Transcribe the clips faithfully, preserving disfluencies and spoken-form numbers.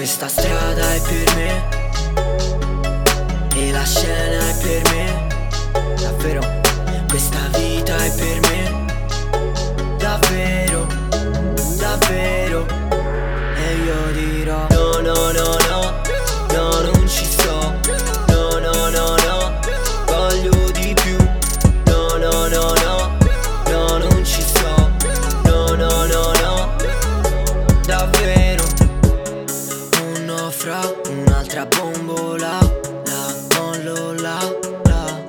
Questa strada è per me e la scena è per me. Davvero, questa vita è per me. Davvero, davvero. E io dirò no, no, no, no, no, non ci sto. No, no, no, no, voglio di più. No, no, no, no, no, non ci sto. No, no, no, no, davvero. Un no fra un'altra bombola, la mollo là, là.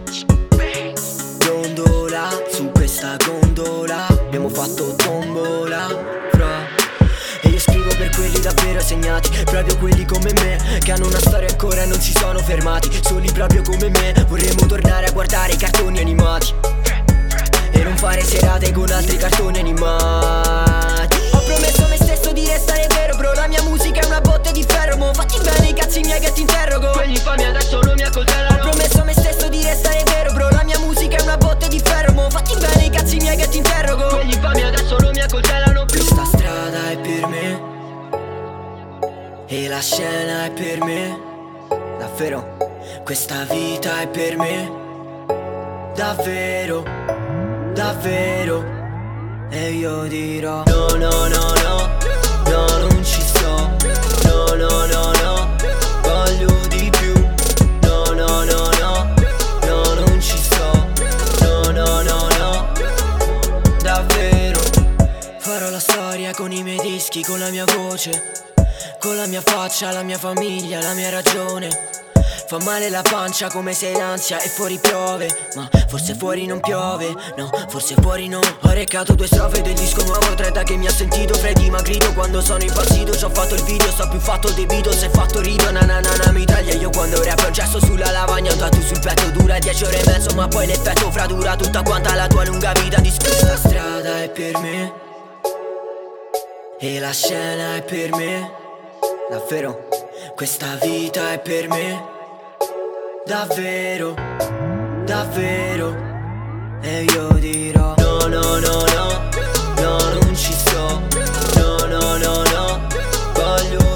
Gondola, su questa gondola abbiamo fatto tombola, fra. E io scrivo per quelli davvero segnati, proprio quelli come me, che hanno una storia ancora e non si sono fermati. Soli proprio come me, vorremmo tornare a guardare i cartoni animati e non fare serate con altri cartoni animati. Ho promesso a me stesso di restare vero, bro, la mia musica è una botte di ferro. Mo fatti bene i cazzi miei che ti interrogo, quelli infami adesso non mi accoltellano. Ho promesso a me stesso di restare vero, bro, la mia musica è una botte di ferro. Mo fatti bene i cazzi miei che ti interrogo, quelli infami adesso non mi accoltellano più. Questa strada è per me e la scena è per me. Davvero, questa vita è per me. Davvero, davvero. E io dirò no, no, no, no, no, non ci sto. No, no, no, no, voglio di più. No, no, no, no, no, non ci sto. No, no, no, no, davvero. Farò la storia con i miei dischi, con la mia voce, con la mia faccia, la mia famiglia, la mia ragione. Fa male la pancia come se in ansia e fuori piove, ma forse fuori non piove, no, forse fuori no. Ho reccato due strofe del disco nuovo, tre da che mi ha sentito freddi ma grido quando sono impazzito. Ci ho fatto il video, so più fatto dei Beatles e fatto rido. Na na na na mi taglia io quando rap, ho un gesto sulla lavagna, un tattoo sul petto, dura dieci ore e mezzo ma poi l'effetto fradura tutta quanta la tua lunga vita di scusa. Questa strada è per me e la scena è per me. Davvero, questa vita è per me. Davvero, davvero. E io dirò no, no, no, no, no, non ci sto. No, no, no, no, voglio